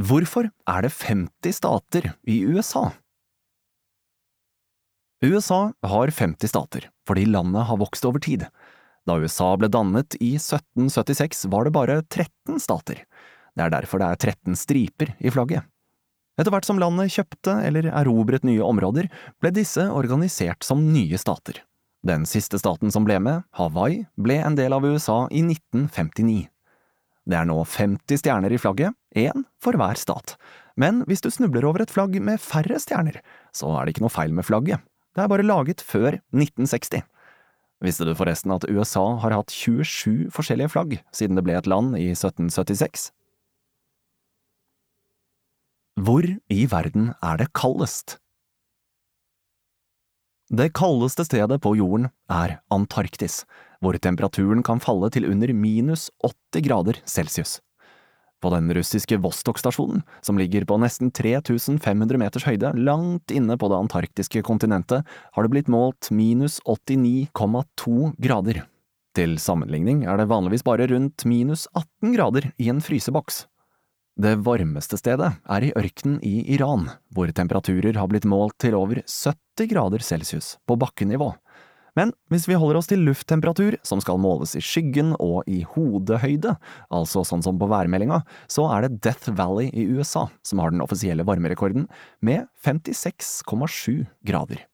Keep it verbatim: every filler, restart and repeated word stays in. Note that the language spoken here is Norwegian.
Hvorfor er det femti stater i U S A? U S A har femti stater, fordi landet har vokst over tid. Da U S A ble dannet i sytten syttiseks var det bare tretten stater. Det er derfor det er tretten striper i flagget. Etter hvert som landet kjøpte eller erobret nye områder, ble disse organisert som nye stater. Den siste staten som ble med, Hawaii, ble en del av U S A i nitten femtini. Det er nå femti stjerner i flagget, én for hver stat. Men hvis du snubler over et flagg med færre stjerner, så er det ikke noe feil med flagget. Det er bare laget før nitten seksti. Visste du forresten at U S A har hatt tjuesju forskjellige flagg siden det ble et land i sytten syttiseks? Hvor i verden er det kaldest? Det kaldeste stedet på jorden er Antarktis, hvor temperaturen kan falle til under minus åtti grader Celsius. På den russiske Vostok-stasjonen, som ligger på nesten tre tusen fem hundre meters høyde langt inne på det antarktiske kontinentet, har det blitt målt minus åttini komma to grader. Til sammenligning er det vanligvis bare rundt minus atten grader i en fryseboks. Det varmeste stedet er i ørkenen i Iran, hvor temperaturer har blitt målt til over sytti grader Celsius på bakkenivå. Men hvis vi holder oss til lufttemperatur, som skal måles i skyggen og i hodehøyde, altså sånn som på værmeldinga, så er det Death Valley i U S A som har den offisielle varmerekorden med femtiseks komma sju grader.